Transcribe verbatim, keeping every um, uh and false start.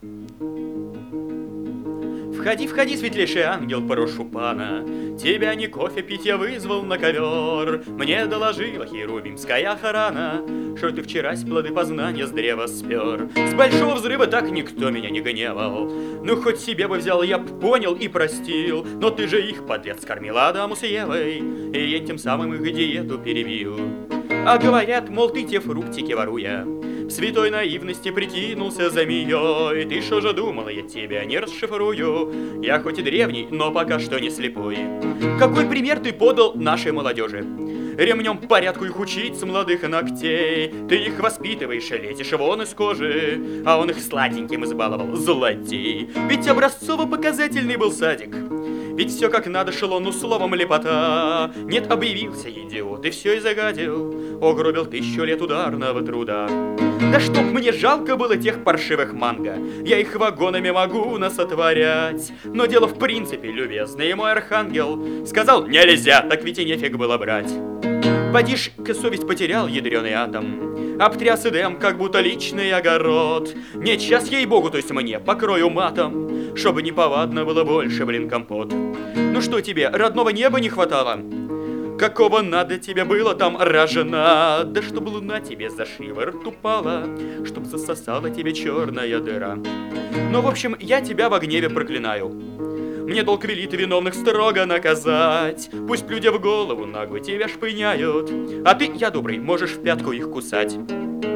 Входи, входи, светлейший ангел, прошу пана, тебя не кофе пить я вызвал на ковер. Мне доложила херувимская охрана, что ты вчерась плоды познания с древа спер. С большого взрыва так никто меня не гневал, ну хоть себе бы взял, я б понял и простил. Но ты же их, подлец, скормила Адаму с Евой, и я тем самым их диету перебил. А говорят, мол, ты те фруктики воруя, в святой наивности прикинулся змеей. Ты что же думала, я тебя не расшифрую? Я хоть и древний, но пока что не слепой. Какой пример ты подал нашей молодежи? Ремнем порядку их учить с молодых ногтей. Ты их воспитываешь, лезешь вон из кожи, а он их сладеньким избаловал, злодей. Ведь образцово-показательный был садик, ведь все как надо шло, ну словом лепота. Нет, объявился идиот и все и загадил, угробил тысячу лет ударного труда. Да чтоб мне жалко было тех паршивых манго, я их вагонами могу насотворять. Но дело в принципе, любезный мой архангел сказал нельзя, так ведь и нефиг было брать. Подишь-ка, совесть потерял ядреный атом, обтряс Эдем, как будто личный огород. Нет, сейчас, ей-богу, то есть мне, покрою матом, чтобы неповадно было больше, блин, компот. Ну что тебе, родного неба не хватало? Какого надо тебе было там рожена? Да чтоб луна тебе за шиворот упала, чтоб засосала тебе черная дыра. Ну, в общем, я тебя во гневе проклинаю. Мне долг велит виновных строго наказать. Пусть люди в голову нагло тебя шпыняют, а ты, я добрый, можешь в пятку их кусать.